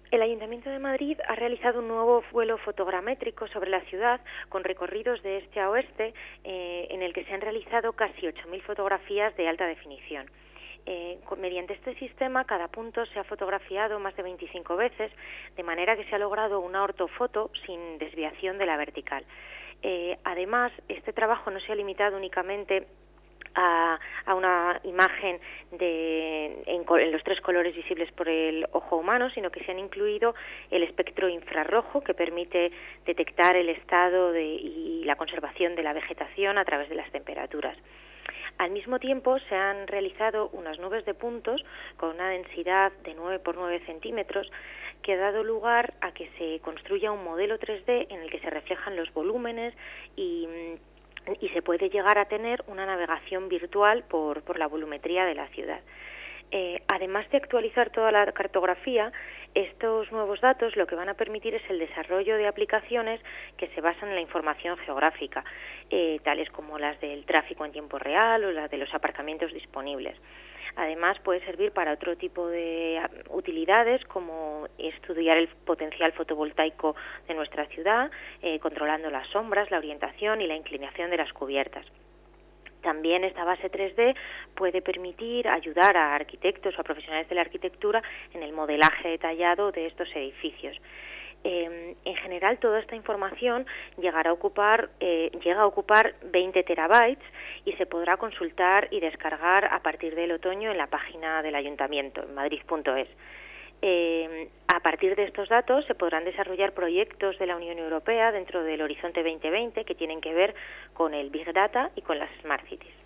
El Ayuntamiento de Madrid ha realizado un nuevo vuelo fotogramétrico sobre la ciudad con recorridos de este a oeste, en el que se han realizado casi 8.000 fotografías de alta definición. Mediante este sistema, cada punto se ha fotografiado más de 25 veces, de manera que se ha logrado una ortofoto sin desviación de la vertical. Además, este trabajo no se ha limitado únicamente a una imagen en los 3 colores visibles por el ojo humano, sino que se han incluido el espectro infrarrojo, que permite detectar el estado y la conservación de la vegetación a través de las temperaturas. Al mismo tiempo, se han realizado unas nubes de puntos con una densidad de 9 por 9 centímetros, que ha dado lugar a que se construya un modelo 3D en el que se reflejan los volúmenes y se puede llegar a tener una navegación virtual por la volumetría de la ciudad. Además de actualizar toda la cartografía, estos nuevos datos lo que van a permitir es el desarrollo de aplicaciones que se basan en la información geográfica, tales como las del tráfico en tiempo real o las de los aparcamientos disponibles. Además, puede servir para otro tipo de utilidades, como estudiar el potencial fotovoltaico de nuestra ciudad, controlando las sombras, la orientación y la inclinación de las cubiertas. También esta base 3D puede permitir ayudar a arquitectos o a profesionales de la arquitectura en el modelaje detallado de estos edificios. En general, toda esta información llega a ocupar 20 terabytes y se podrá consultar y descargar a partir del otoño en la página del Ayuntamiento, en madrid.es. A partir de estos datos se podrán desarrollar proyectos de la Unión Europea dentro del Horizonte 2020 que tienen que ver con el Big Data y con las Smart Cities.